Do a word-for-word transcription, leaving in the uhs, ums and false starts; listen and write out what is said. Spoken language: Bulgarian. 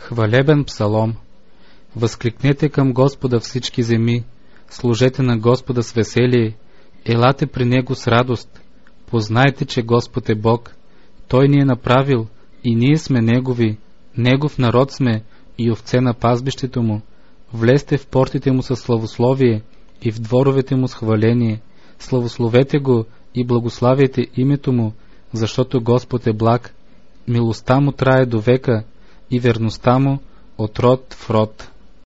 Хвалебен псалом. Възкликнете към Господа всички земи, служете на Господа с веселие, елате при Него с радост. Познайте, че Господ е Бог. Той ни е направил и ние сме Негови, Негов народ сме и овце на пазбището Му. Влезте в портите Му със славословие и в дворовете Му с хваление. Славословете Го и благославяйте името Му, защото Господ е благ. Милостта Му трае до века и верността Му от род в род.